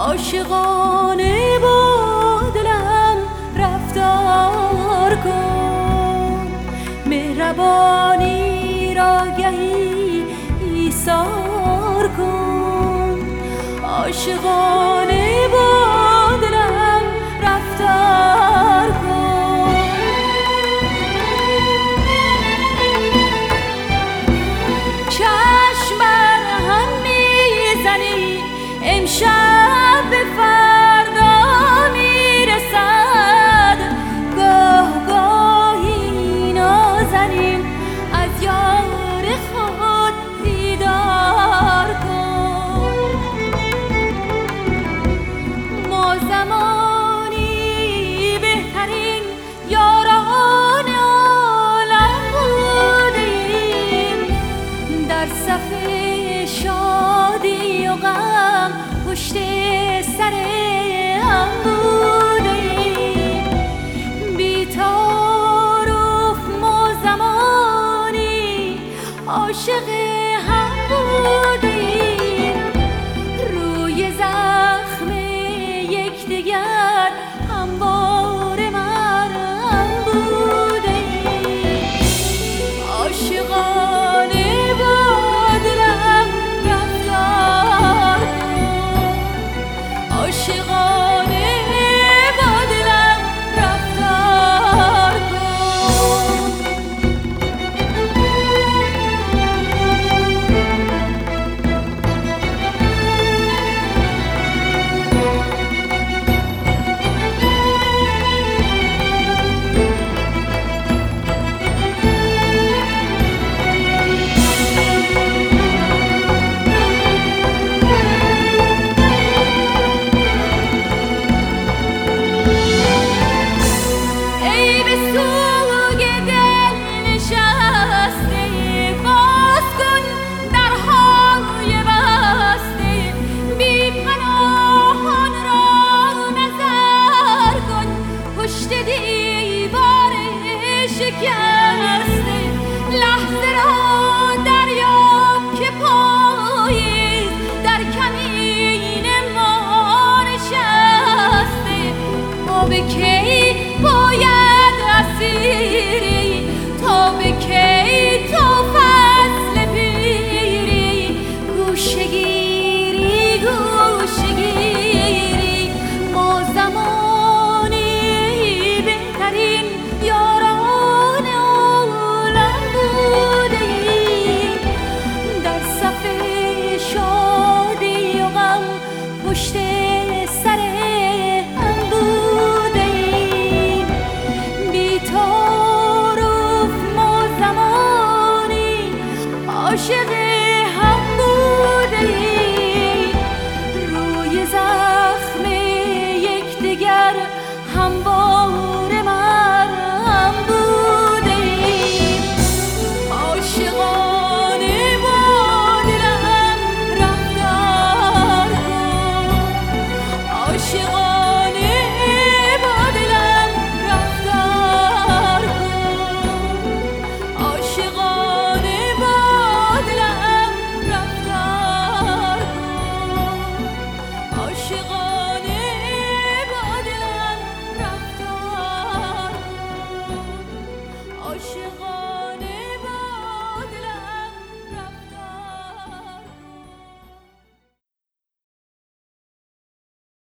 عاشقانه با دلم رفتار کن، مهربانی را گهی ایثار کن. عاشقانه با دلم رفتار کن. چشم بر هم میزنی امشب به فردا میرسد، گاه گاهی نازنین از یار خود دیدار کن. ما زمانی بهترین یاران عالم بودیم، در صف شادی و غم پشت سر هم بودیم. بی تعارف ما زمانی عاشق هم بودیم، روی زخم یکدیگر همواره مرهم بودیم. عاشقانه با دلم رفتار کن، عاشقانه با دلم رفتار کن. لحظه را دریاب که پاییز در کمین ما نشسته. ما به کی باید اسیری، تا به کی تا فصل پیری، گوشه گیری گوشه گیری. ما زمانی بهترین یاران عالم بودیم، در صف شادی و غم پشت سر هم بودیم. بی تعارف ما زمانی عاشق هم بودیم، روی زخم یکدیگر همواره مرهم بودیم. عاشقانه با دلم رفتار کن، عاشقانه با دلم رفتار کن، عاشقانه با دلم رفتار کن، عاشقانه با دلم رفتار کن، عاشقانه